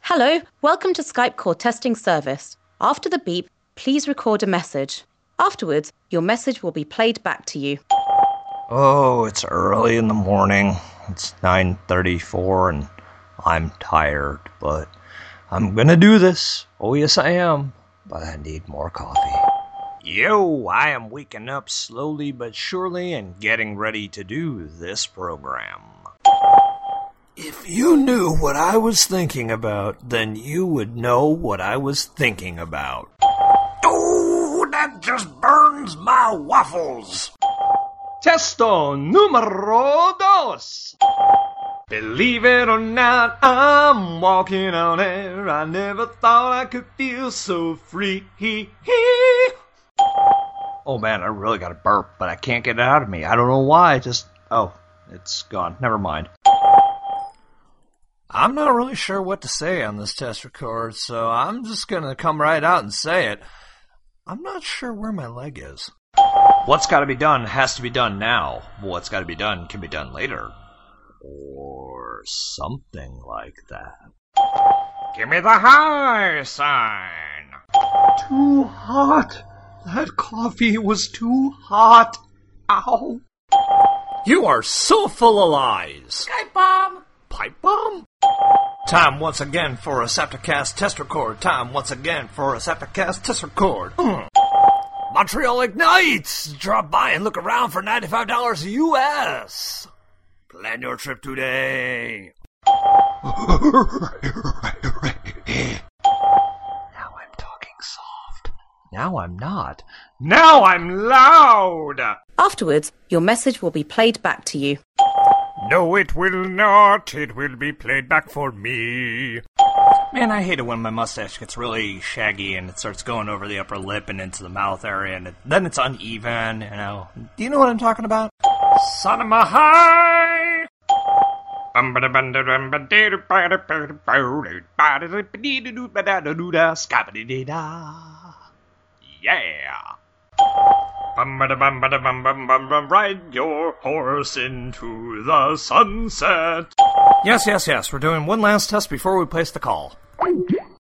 Hello, welcome to Skype call testing service. After the beep, please record a message. Afterwards, your message will be played back to you. Oh, it's early in the morning. It's 9:34 and I'm tired, but I'm gonna do this. Oh, yes, I am. But I need more coffee. Yo, I am waking up slowly but surely and getting ready to do this program. If you knew what I was thinking about, then you would know what I was thinking about. Oh, that just burns my waffles! Testo numero dos! Believe it or not, I'm walking on air. I never thought I could feel so free. Oh man, I really got a burp, but I can't get it out of me. I don't know why, it's gone. Never mind. I'm not really sure what to say on this test record, so I'm just gonna come right out and say it. I'm not sure where my leg is. What's gotta be done has to be done now. What's gotta be done can be done later. Or something like that. Give me the high sign! Too hot! That coffee was too hot! Ow! You are so full of lies! Pipe bomb! Pipe bomb? Time once again for a Septicast test record. Time once again for a Septicast test record. Montreal Ignites! Drop by and look around for $95 US. Plan your trip today. Now I'm talking soft. Now I'm not. Now I'm loud! Afterwards, your message will be played back to you. No, it will not. It will be played back for me. Man, I hate it when my mustache gets really shaggy and it starts going over the upper lip and into the mouth area, and then it's uneven, you know. Do you know what I'm talking about? Son of a high! Yeah! Ride your horse into the sunset. Yes. We're doing one last test before we place the call.